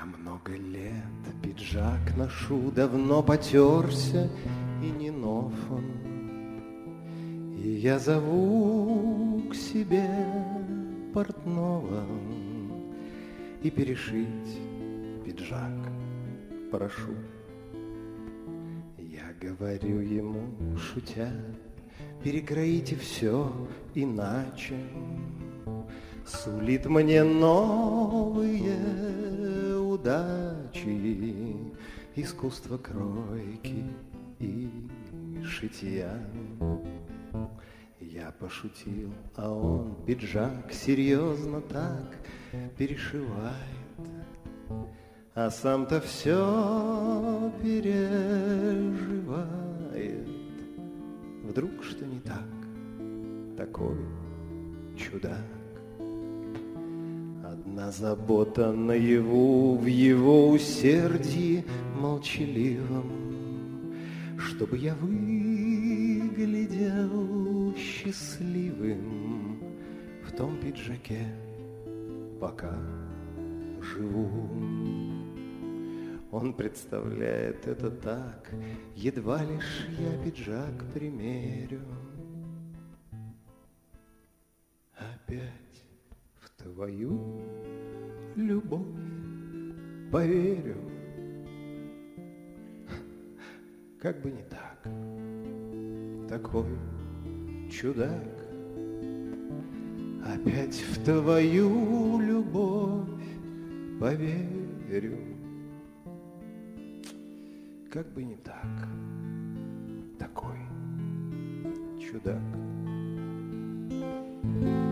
Я много лет пиджак ношу, давно потерся и не нов он. И я зову к себе портного и перешить пиджак прошу. Я говорю ему, шутя, перекроите все иначе. Сулит мне новые удачи, искусство кройки и шитья. Я пошутил, а он пиджак серьезно так перешивает, а сам-то все переживает. Вдруг что не так, такой чудак. Одна забота наяву в его усердии молчаливом, чтобы я выглядел счастливым в том пиджаке, пока живу. Он представляет это так, едва лишь я пиджак примерю. Опять в твою любовь поверю. Как бы не так, такой чудак. Опять в твою любовь поверю. Как бы не так, такой чудак.